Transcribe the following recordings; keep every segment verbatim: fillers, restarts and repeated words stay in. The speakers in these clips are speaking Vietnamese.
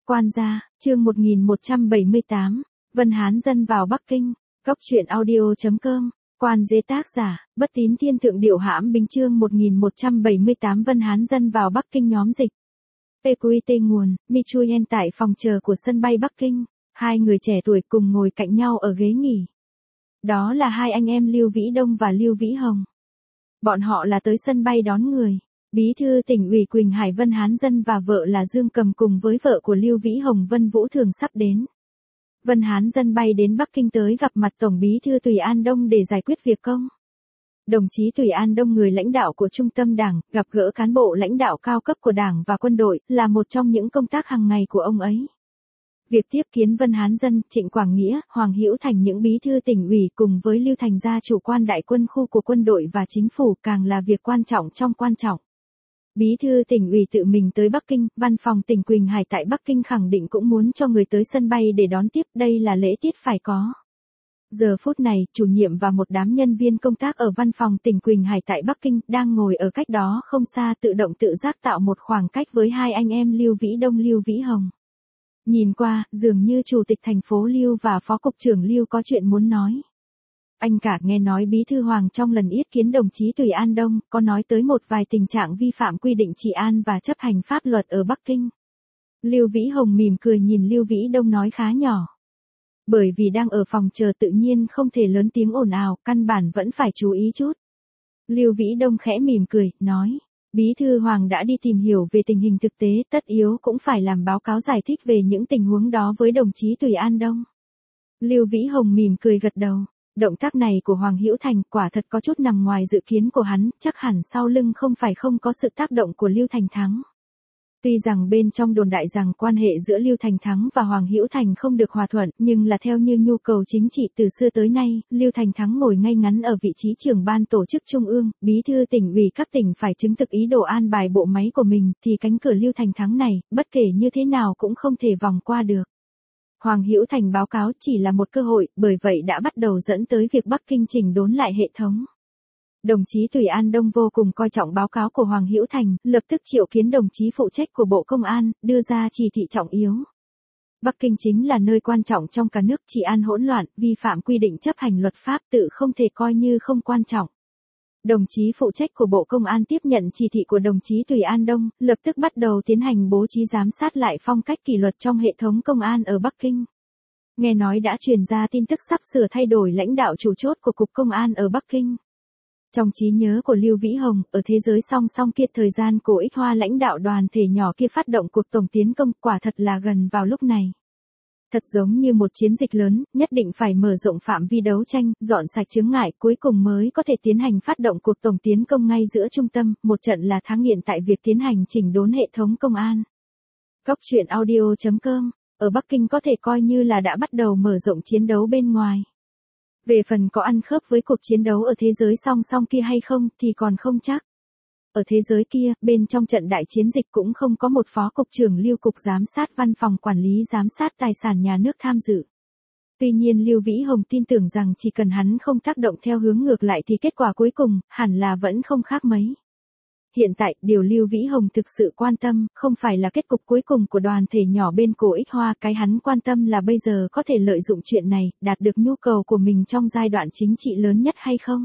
Quan gia, chương một nghìn một trăm bảy mươi tám, Vân Hán dân vào Bắc Kinh, Cốc truyện audio chấm com, Quan Dế tác giả, Bất Tín Thiên Thượng Điệu Hãm Bính chương một nghìn một trăm bảy mươi tám Vân Hán dân vào Bắc Kinh nhóm dịch. pê quy tê nguồn, Michuyen tại phòng chờ của sân bay Bắc Kinh, hai người trẻ tuổi cùng ngồi cạnh nhau ở ghế nghỉ. Đó là hai anh em Lưu Vĩ Đông và Lưu Vĩ Hồng. Bọn họ là tới sân bay đón người. Bí thư tỉnh ủy Quỳnh Hải Vân Hán dân và vợ là Dương Cầm cùng với vợ của Lưu Vĩ Hồng Vân Vũ Thường sắp đến. Vân Hán dân bay đến Bắc Kinh tới gặp mặt Tổng bí thư Tùy An Đông để giải quyết việc công. Đồng chí Tùy An Đông, người lãnh đạo của Trung tâm Đảng, gặp gỡ cán bộ lãnh đạo cao cấp của Đảng và quân đội, là một trong những công tác hàng ngày của ông ấy. Việc tiếp kiến Vân Hán dân, Trịnh Quảng Nghĩa, Hoàng Hữu Thành, những bí thư tỉnh ủy cùng với Lưu Thành gia chủ quan đại quân khu của quân đội và chính phủ càng là việc quan trọng trong quan trọng. Bí thư tỉnh ủy tự mình tới Bắc Kinh, văn phòng tỉnh Quỳnh Hải tại Bắc Kinh khẳng định cũng muốn cho người tới sân bay để đón tiếp, đây là lễ tiết phải có. Giờ phút này, chủ nhiệm và một đám nhân viên công tác ở văn phòng tỉnh Quỳnh Hải tại Bắc Kinh đang ngồi ở cách đó không xa, tự động tự giác tạo một khoảng cách với hai anh em Lưu Vĩ Đông Lưu Vĩ Hồng. Nhìn qua, dường như chủ tịch thành phố Lưu và phó cục trưởng Lưu có chuyện muốn nói. Anh cả nghe nói bí thư Hoàng trong lần yết kiến đồng chí Tùy An Đông, có nói tới một vài tình trạng vi phạm quy định trị an và chấp hành pháp luật ở Bắc Kinh. Lưu Vĩ Hồng mỉm cười nhìn Lưu Vĩ Đông nói khá nhỏ. Bởi vì đang ở phòng chờ tự nhiên không thể lớn tiếng ồn ào, căn bản vẫn phải chú ý chút. Lưu Vĩ Đông khẽ mỉm cười, nói. Bí thư Hoàng đã đi tìm hiểu về tình hình thực tế, tất yếu cũng phải làm báo cáo giải thích về những tình huống đó với đồng chí Tùy An Đông. Lưu Vĩ Hồng mỉm cười gật đầu. Động tác này của Hoàng Hữu Thành quả thật có chút nằm ngoài dự kiến của hắn, chắc hẳn sau lưng không phải không có sự tác động của Lưu Thành Thắng. Tuy rằng bên trong đồn đại rằng quan hệ giữa Lưu Thành Thắng và Hoàng Hữu Thành không được hòa thuận, nhưng là theo như nhu cầu chính trị từ xưa tới nay, Lưu Thành Thắng ngồi ngay ngắn ở vị trí trưởng ban tổ chức trung ương, bí thư tỉnh ủy các tỉnh phải chứng thực ý đồ an bài bộ máy của mình, thì cánh cửa Lưu Thành Thắng này, bất kể như thế nào cũng không thể vòng qua được. Hoàng Hữu Thành báo cáo chỉ là một cơ hội, bởi vậy đã bắt đầu dẫn tới việc Bắc Kinh chỉnh đốn lại hệ thống. Đồng chí Tùy An Đông vô cùng coi trọng báo cáo của Hoàng Hữu Thành, lập tức triệu kiến đồng chí phụ trách của Bộ Công an, đưa ra chỉ thị trọng yếu. Bắc Kinh chính là nơi quan trọng trong cả nước, trị an hỗn loạn, vi phạm quy định chấp hành luật pháp tự không thể coi như không quan trọng. Đồng chí phụ trách của Bộ Công an tiếp nhận chỉ thị của đồng chí Tùy An Đông, lập tức bắt đầu tiến hành bố trí giám sát lại phong cách kỷ luật trong hệ thống công an ở Bắc Kinh. Nghe nói đã truyền ra tin tức sắp sửa thay đổi lãnh đạo chủ chốt của Cục Công an ở Bắc Kinh. Trong trí nhớ của Lưu Vĩ Hồng, ở thế giới song song kia, thời gian cổ Ích Hoa lãnh đạo đoàn thể nhỏ kia phát động cuộc tổng tiến công, quả thật là gần vào lúc này. Thật giống như một chiến dịch lớn, nhất định phải mở rộng phạm vi đấu tranh, dọn sạch chướng ngại, cuối cùng mới có thể tiến hành phát động cuộc tổng tiến công ngay giữa trung tâm, một trận là thắng nghiện tại việc tiến hành chỉnh đốn hệ thống công an. Cốc truyện audio chấm com, ở Bắc Kinh có thể coi như là đã bắt đầu mở rộng chiến đấu bên ngoài. Về phần có ăn khớp với cuộc chiến đấu ở thế giới song song kia hay không thì còn không chắc. Ở thế giới kia, bên trong trận đại chiến dịch cũng không có một phó cục trưởng Lưu cục giám sát văn phòng quản lý giám sát tài sản nhà nước tham dự. Tuy nhiên Lưu Vĩ Hồng tin tưởng rằng chỉ cần hắn không tác động theo hướng ngược lại thì kết quả cuối cùng, hẳn là vẫn không khác mấy. Hiện tại, điều Lưu Vĩ Hồng thực sự quan tâm, không phải là kết cục cuối cùng của đoàn thể nhỏ bên cổ Ích Hoa, cái hắn quan tâm là bây giờ có thể lợi dụng chuyện này, đạt được nhu cầu của mình trong giai đoạn chính trị lớn nhất hay không.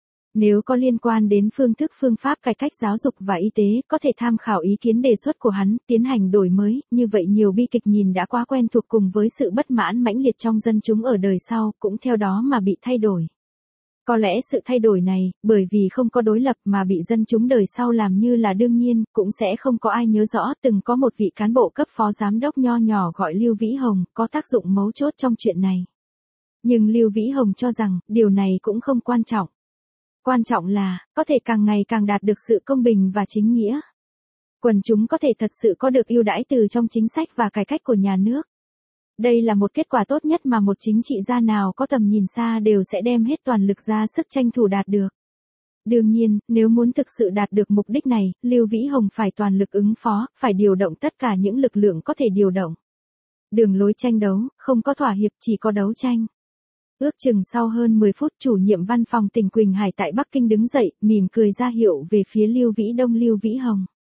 Nếu có liên quan đến phương thức phương pháp cải cách giáo dục và y tế, có thể tham khảo ý kiến đề xuất của hắn, tiến hành đổi mới, như vậy nhiều bi kịch nhìn đã quá quen thuộc cùng với sự bất mãn mãnh liệt trong dân chúng ở đời sau, cũng theo đó mà bị thay đổi. Có lẽ sự thay đổi này, bởi vì không có đối lập mà bị dân chúng đời sau làm như là đương nhiên, cũng sẽ không có ai nhớ rõ từng có một vị cán bộ cấp phó giám đốc nho nhỏ gọi Lưu Vĩ Hồng, có tác dụng mấu chốt trong chuyện này. Nhưng Lưu Vĩ Hồng cho rằng, điều này cũng không quan trọng. Quan trọng là, có thể càng ngày càng đạt được sự công bình và chính nghĩa. Quần chúng có thể thật sự có được ưu đãi từ trong chính sách và cải cách của nhà nước. Đây là một kết quả tốt nhất mà một chính trị gia nào có tầm nhìn xa đều sẽ đem hết toàn lực ra sức tranh thủ đạt được. Đương nhiên, nếu muốn thực sự đạt được mục đích này, Lưu Vĩ Hồng phải toàn lực ứng phó, phải điều động tất cả những lực lượng có thể điều động. Đường lối tranh đấu, không có thỏa hiệp, chỉ có đấu tranh. Ước chừng sau hơn mười phút, chủ nhiệm văn phòng tỉnh Quỳnh Hải tại Bắc Kinh đứng dậy, mỉm cười ra hiệu về phía Lưu Vĩ Đông Lưu Vĩ Hồng.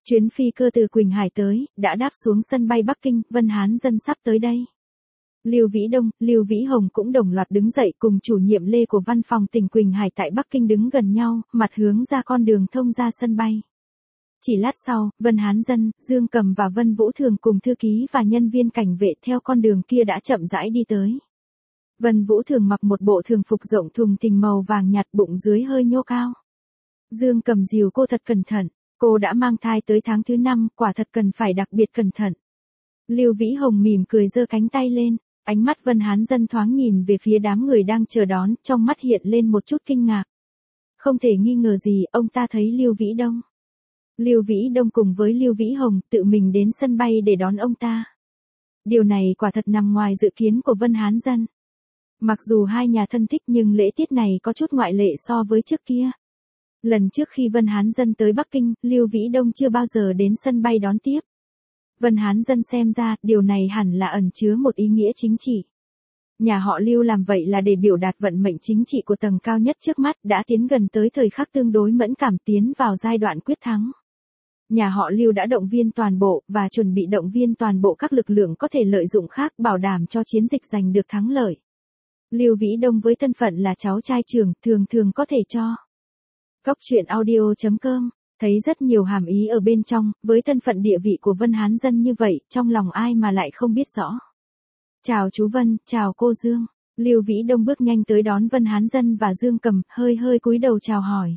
Chuyến phi cơ từ Quỳnh Hải tới, đã đáp xuống sân bay Bắc Kinh, Vân Hán Dân sắp tới đây. Lưu Vĩ Đông, Lưu Vĩ Hồng cũng đồng loạt đứng dậy cùng chủ nhiệm Lê của văn phòng tỉnh Quỳnh Hải tại Bắc Kinh đứng gần nhau, mặt hướng ra con đường thông ra sân bay. Chỉ lát sau, Vân Hán Dân, Dương Cầm và Vân Vũ Thường cùng thư ký và nhân viên cảnh vệ theo con đường kia đã chậm rãi đi tới. Vân Vũ Thường mặc một bộ thường phục rộng thùng thình màu vàng nhạt, bụng dưới hơi nhô cao. Dương Cầm dìu cô thật cẩn thận, cô đã mang thai tới tháng thứ năm, quả thật cần phải đặc biệt cẩn thận. Lưu Vĩ Hồng mỉm cười giơ cánh tay lên, ánh mắt Vân Hán Dân thoáng nhìn về phía đám người đang chờ đón, trong mắt hiện lên một chút kinh ngạc. Không thể nghi ngờ gì, ông ta thấy Lưu Vĩ Đông. Lưu Vĩ Đông cùng với Lưu Vĩ Hồng tự mình đến sân bay để đón ông ta. Điều này quả thật nằm ngoài dự kiến của Vân Hán Dân. Mặc dù hai nhà thân thích nhưng lễ tiết này có chút ngoại lệ so với trước kia. Lần trước khi Vân Hán Dân tới Bắc Kinh, Lưu Vĩ Đông chưa bao giờ đến sân bay đón tiếp. Vân Hán Dân xem ra, điều này hẳn là ẩn chứa một ý nghĩa chính trị. Nhà họ Lưu làm vậy là để biểu đạt vận mệnh chính trị của tầng cao nhất trước mắt, đã tiến gần tới thời khắc tương đối mẫn cảm, tiến vào giai đoạn quyết thắng. Nhà họ Lưu đã động viên toàn bộ, và chuẩn bị động viên toàn bộ các lực lượng có thể lợi dụng khác, bảo đảm cho chiến dịch giành được thắng lợi. Lưu Vĩ Đông với thân phận là cháu trai trưởng, thường thường có thể cho. Cóc truyện audio chấm com, thấy rất nhiều hàm ý ở bên trong, với thân phận địa vị của Vân Hán Dân như vậy, trong lòng ai mà lại không biết rõ. Chào chú Vân, chào cô Dương. Lưu Vĩ Đông bước nhanh tới đón Vân Hán Dân và Dương Cầm, hơi hơi cúi đầu chào hỏi.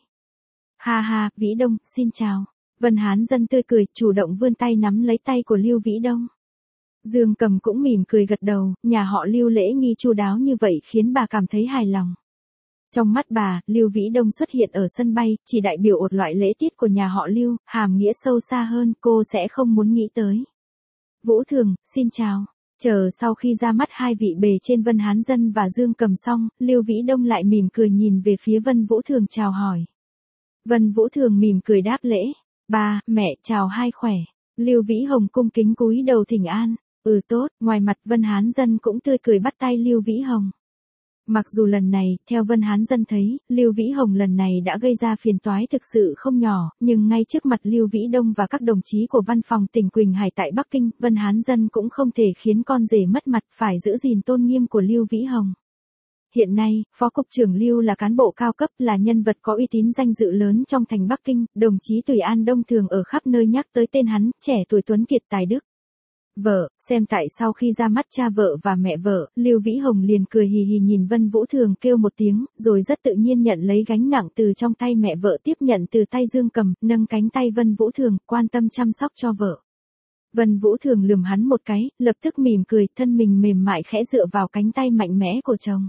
Ha ha, Vĩ Đông, xin chào. Vân Hán Dân tươi cười, chủ động vươn tay nắm lấy tay của Lưu Vĩ Đông. Dương Cầm cũng mỉm cười gật đầu, nhà họ Lưu lễ nghi chu đáo như vậy khiến bà cảm thấy hài lòng. Trong mắt bà, Lưu Vĩ Đông xuất hiện ở sân bay, chỉ đại biểu một loại lễ tiết của nhà họ Lưu, hàm nghĩa sâu xa hơn, cô sẽ không muốn nghĩ tới. Vũ Thường, xin chào. Chờ sau khi ra mắt hai vị bề trên Vân Hán Dân và Dương Cầm xong, Lưu Vĩ Đông lại mỉm cười nhìn về phía Vân Vũ Thường chào hỏi. Vân Vũ Thường mỉm cười đáp lễ. Ba, mẹ, chào hai khỏe. Lưu Vĩ Hồng cung kính cúi đầu thỉnh an. Ừ tốt, ngoài mặt Vân Hán Dân cũng tươi cười bắt tay Lưu Vĩ Hồng. Mặc dù lần này, theo Vân Hán Dân thấy, Lưu Vĩ Hồng lần này đã gây ra phiền toái thực sự không nhỏ, nhưng ngay trước mặt Lưu Vĩ Đông và các đồng chí của văn phòng tỉnh Quỳnh Hải tại Bắc Kinh, Vân Hán Dân cũng không thể khiến con rể mất mặt, phải giữ gìn tôn nghiêm của Lưu Vĩ Hồng. Hiện nay, Phó Cục trưởng Lưu là cán bộ cao cấp, là nhân vật có uy tín danh dự lớn trong thành Bắc Kinh, đồng chí Tùy An Đông thường ở khắp nơi nhắc tới tên hắn, trẻ tuổi tuấn kiệt tài đức. Vợ, xem tại sau khi ra mắt cha vợ và mẹ vợ, Lưu Vĩ Hồng liền cười hì hì nhìn Vân Vũ Thường kêu một tiếng, rồi rất tự nhiên nhận lấy gánh nặng từ trong tay mẹ vợ, tiếp nhận từ tay Dương Cầm, nâng cánh tay Vân Vũ Thường, quan tâm chăm sóc cho vợ. Vân Vũ Thường lườm hắn một cái, lập tức mỉm cười, thân mình mềm mại khẽ dựa vào cánh tay mạnh mẽ của chồng.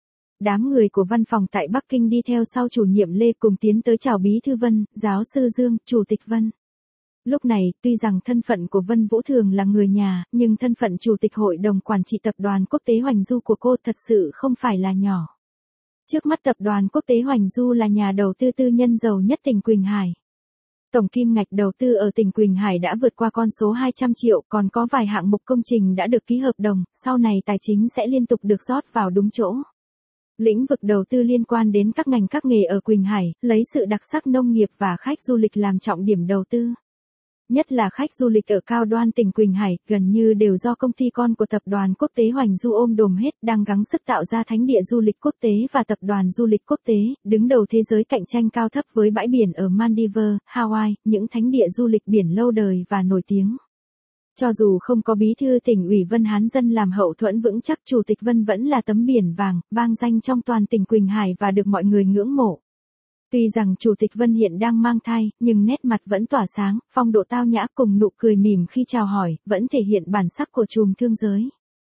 Đám người của văn phòng tại Bắc Kinh đi theo sau chủ nhiệm Lê cùng tiến tới chào bí thư Vân, giáo sư Dương, chủ tịch Vân. Lúc này, tuy rằng thân phận của Vân Vũ Thường là người nhà, nhưng thân phận chủ tịch hội đồng quản trị tập đoàn Quốc tế Hoành Du của cô thật sự không phải là nhỏ. Trước mắt tập đoàn Quốc tế Hoành Du là nhà đầu tư tư nhân giàu nhất tỉnh Quỳnh Hải. Tổng kim ngạch đầu tư ở tỉnh Quỳnh Hải đã vượt qua con số hai trăm triệu, còn có vài hạng mục công trình đã được ký hợp đồng, sau này tài chính sẽ liên tục được rót vào đúng chỗ. Lĩnh vực đầu tư liên quan đến các ngành các nghề ở Quỳnh Hải, lấy sự đặc sắc nông nghiệp và khách du lịch làm trọng điểm đầu tư. Nhất là khách du lịch ở Cao Đoan tỉnh Quỳnh Hải, gần như đều do công ty con của tập đoàn Quốc tế Hoành Du ôm đồm hết, đang gắng sức tạo ra thánh địa du lịch quốc tế và tập đoàn du lịch quốc tế, đứng đầu thế giới cạnh tranh cao thấp với bãi biển ở Maldives, Hawaii, những thánh địa du lịch biển lâu đời và nổi tiếng. Cho dù không có bí thư tỉnh ủy Vân Hán Dân làm hậu thuẫn vững chắc, chủ tịch Vân vẫn là tấm biển vàng, vang danh trong toàn tỉnh Quỳnh Hải và được mọi người ngưỡng mộ. Tuy rằng chủ tịch Vân hiện đang mang thai, nhưng nét mặt vẫn tỏa sáng, phong độ tao nhã cùng nụ cười mỉm khi chào hỏi, vẫn thể hiện bản sắc của trùm thương giới.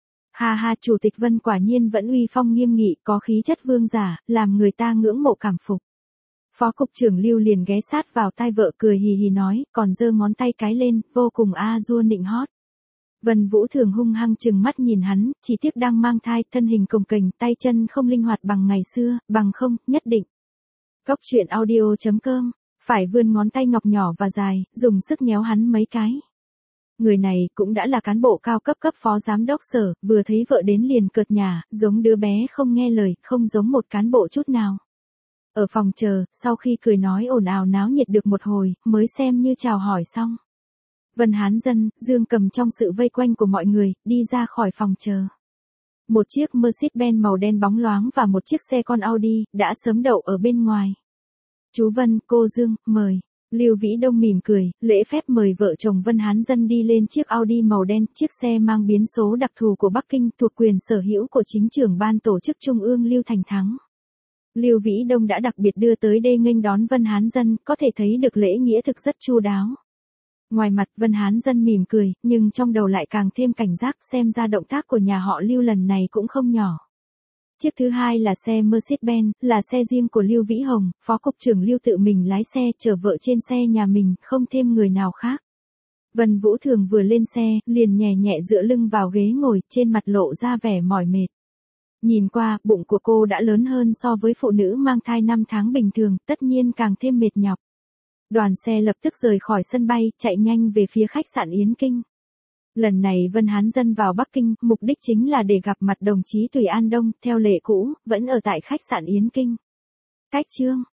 Ha ha, chủ tịch Vân quả nhiên vẫn uy phong nghiêm nghị, có khí chất vương giả, làm người ta ngưỡng mộ cảm phục. Phó cục trưởng Lưu liền ghé sát vào tai vợ cười hì hì nói, còn giơ ngón tay cái lên, vô cùng a dua nịnh hót. Vân Vũ Thường hung hăng chừng mắt nhìn hắn, chỉ tiếc đang mang thai, thân hình cồng kềnh, tay chân không linh hoạt bằng ngày xưa, bằng không, nhất định. Cóc truyện audio chấm com, phải vươn ngón tay ngọc nhỏ và dài, dùng sức nhéo hắn mấy cái. Người này cũng đã là cán bộ cao cấp cấp phó giám đốc sở, vừa thấy vợ đến liền cợt nhả, giống đứa bé không nghe lời, không giống một cán bộ chút nào. Ở phòng chờ, sau khi cười nói ồn ào náo nhiệt được một hồi, mới xem như chào hỏi xong. Vân Hán Dân, Dương Cầm trong sự vây quanh của mọi người, đi ra khỏi phòng chờ. Một chiếc Mercedes-Benz màu đen bóng loáng và một chiếc xe con Audi, đã sớm đậu ở bên ngoài. Chú Vân, cô Dương, mời. Lưu Vĩ Đông mỉm cười, lễ phép mời vợ chồng Vân Hán Dân đi lên chiếc Audi màu đen, chiếc xe mang biến số đặc thù của Bắc Kinh, thuộc quyền sở hữu của chính trưởng ban tổ chức Trung ương Lưu Thành Thắng. Lưu Vĩ Đông đã đặc biệt đưa tới đây nghênh đón Vân Hán Dân, có thể thấy được lễ nghĩa thực rất chu đáo. Ngoài mặt Vân Hán Dân mỉm cười, nhưng trong đầu lại càng thêm cảnh giác, xem ra động tác của nhà họ Lưu lần này cũng không nhỏ. Chiếc thứ hai là xe Mercedes-Benz, là xe riêng của Lưu Vĩ Hồng, Phó Cục trưởng Lưu tự mình lái xe chở vợ trên xe nhà mình, không thêm người nào khác. Vân Vũ Thường vừa lên xe, liền nhẹ nhẹ dựa lưng vào ghế ngồi, trên mặt lộ ra vẻ mỏi mệt. Nhìn qua, bụng của cô đã lớn hơn so với phụ nữ mang thai năm tháng bình thường, tất nhiên càng thêm mệt nhọc. Đoàn xe lập tức rời khỏi sân bay, chạy nhanh về phía khách sạn Yến Kinh. Lần này Vân Hán Dân vào Bắc Kinh, mục đích chính là để gặp mặt đồng chí Tùy An Đông, theo lệ cũ, vẫn ở tại khách sạn Yến Kinh. Cách chương